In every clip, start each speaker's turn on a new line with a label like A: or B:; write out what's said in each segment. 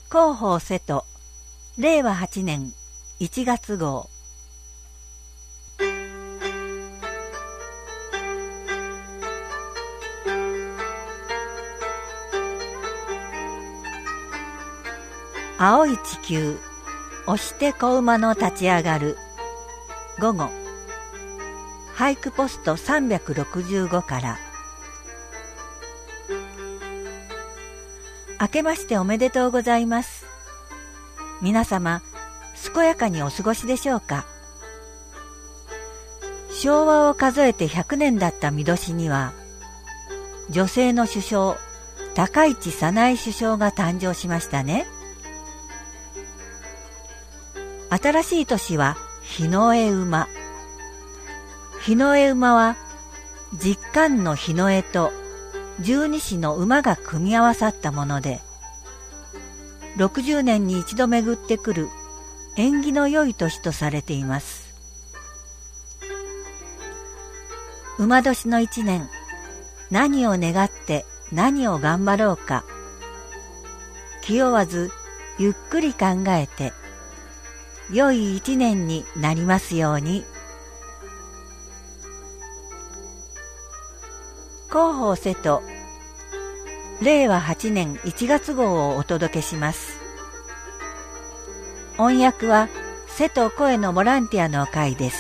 A: 広報瀬戸令和8年1月号。青い地球、押して子馬の立ち上がる。午後、俳句ポスト365から。明けましておめでとうございます。皆様、健やかにお過ごしでしょうか。昭和を数えて100年だった見年には、女性の首相、高市早苗首相が誕生しましたね。新しい年は日の絵馬。日の絵馬は、実感の日の絵と十二支の馬が組み合わさったもので、60年に一度巡ってくる縁起の良い年とされています。馬年の一年、何を願って何を頑張ろうか。気負わずゆっくり考えて、良い一年になりますように。広報瀬戸令和8年1月号をお届けします。音訳は瀬戸声のボランティアの会です。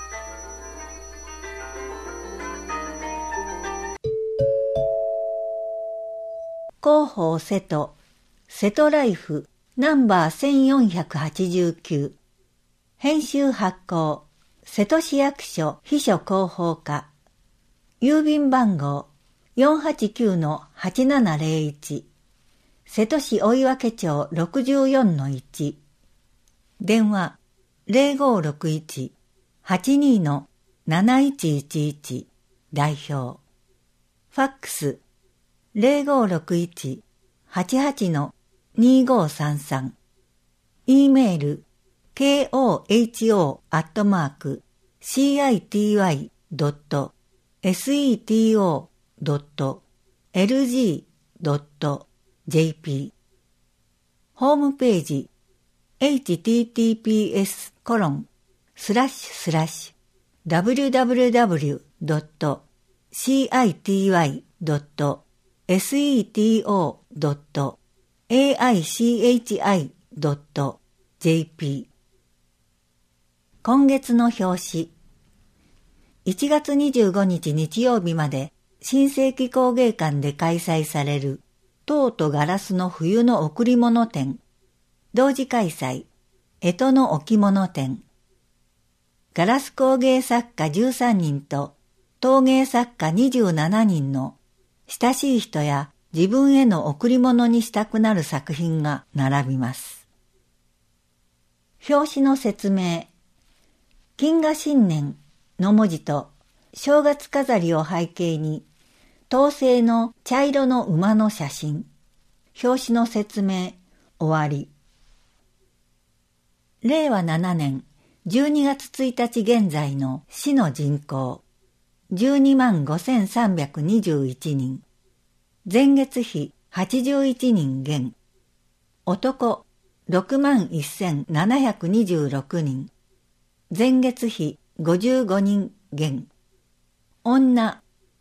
A: 広報瀬戸瀬戸ライフナンバー1489、編集発行瀬戸市役所秘書広報課、郵便番号 489-8701、瀬戸市追分町 64-1、電話 0561-82-7111、代表、ファックス 0561-88-2533、E メール koho@city.seto.lg.jp、 ホームページ https://www.city.aichi.jp。 今月の表紙。1月25日日曜日まで新世紀工芸館で開催される陶とガラスの冬の贈り物展、同時開催、干支の置物展。ガラス工芸作家13人と陶芸作家27人の親しい人や自分への贈り物にしたくなる作品が並びます。表紙の説明。金河新年の文字と正月飾りを背景に陶製の茶色の馬の写真。表紙の説明終わり。令和7年12月1日現在の市の人口125,321人。前月比81人減。男61,726人。前月比55人減。女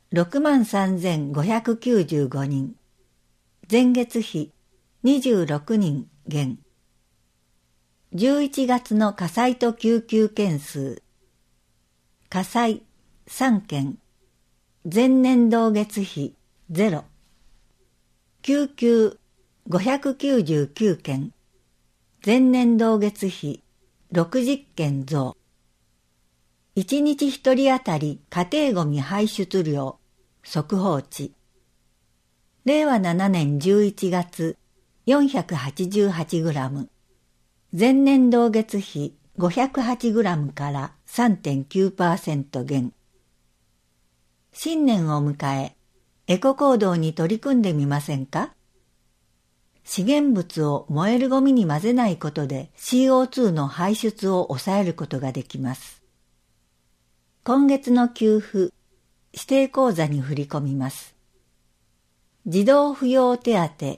A: 63,595人。前月比26人減。11月の火災と救急件数。火災3件。前年同月比0。救急599件。前年同月比60件増。1日1人当たり家庭ごみ排出量速報値。令和7年11月488グラム。前年同月比508グラムから 3.9% 減。新年を迎え、エコ行動に取り組んでみませんか？資源物を燃えるゴミに混ぜないことで CO2 の排出を抑えることができます。今月の給付、指定口座に振り込みます。児童扶養手当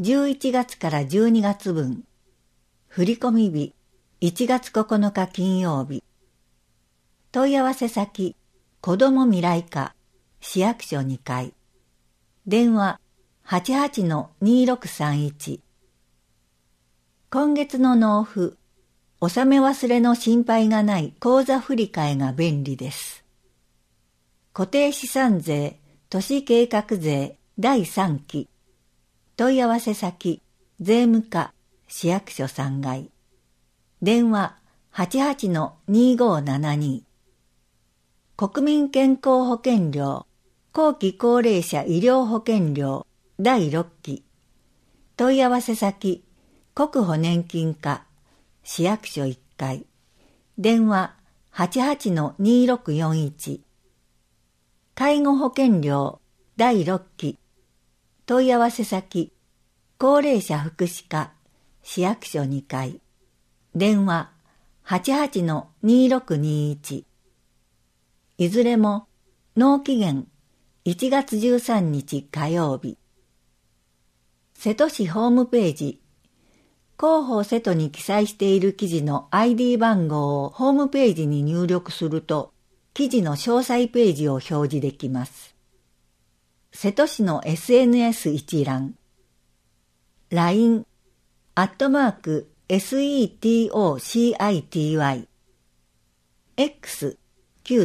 A: 11月から12月分。振込日、1月9日金曜日。問い合わせ先、子ども未来課、市役所2階。電話、88-2631。今月の納付、納め忘れの心配がない口座振替が便利です。固定資産税、都市計画税第3期。問い合わせ先、税務課、市役所3階。電話、88-2572。国民健康保険料、後期高齢者医療保険料第6期。問い合わせ先、国保年金課、市役所1階。電話、88-2641。介護保険料第6期。問い合わせ先、高齢者福祉課、市役所2階。電話、88-2621。いずれも、納期限1月13日火曜日。瀬戸市ホームページ、広報瀬戸に記載している記事の ID 番号をホームページに入力すると、記事の詳細ページを表示できます。瀬戸市の SNS 一覧。LINE、@SETOCITY。X、旧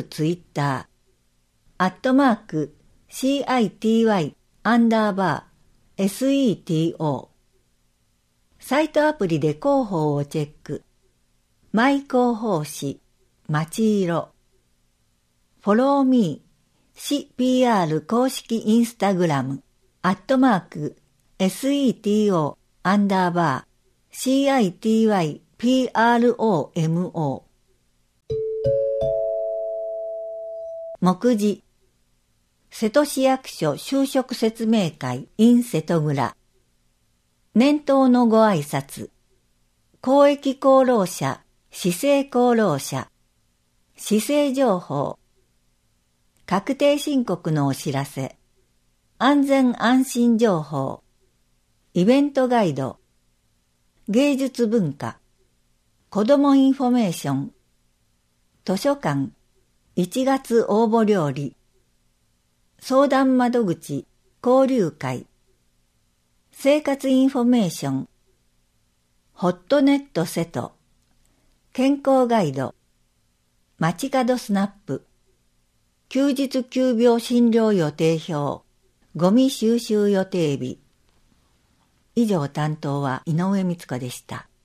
A: Twitter、@CITY_SETO。サイトアプリで広報をチェック。マイ広報誌、まちいろ。フォローミー、市 PR 公式インスタグラム、@SETO_CITYPROMO。目次、瀬戸市役所就職説明会 in 瀬戸蔵。年頭のご挨拶。公益功労者、市政功労者。市政情報。確定申告のお知らせ。安全安心情報。イベントガイド。芸術文化。子どもインフォメーション。図書館。1月応募料理。相談窓口。交流会。生活インフォメーション。ホットネット瀬戸。健康ガイド。街角スナップ。休日急病診療予定表。ゴミ収集予定日。以上担当は井上光子でした。